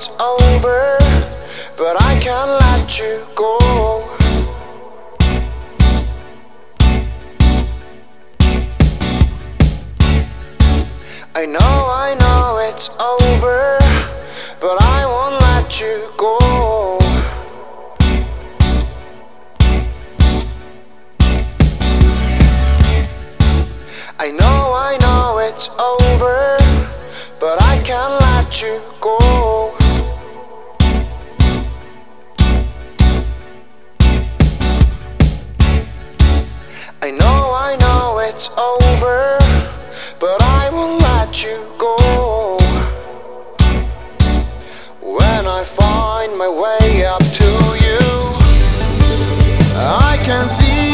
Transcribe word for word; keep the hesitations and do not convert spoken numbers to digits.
it's over, but I can't let you go. I know, I know it's over, but I won't let you go. I know, I know it's over, but I can't let you go. I know, I know it's over, but I won't let you go. When I find my way up to you, I can see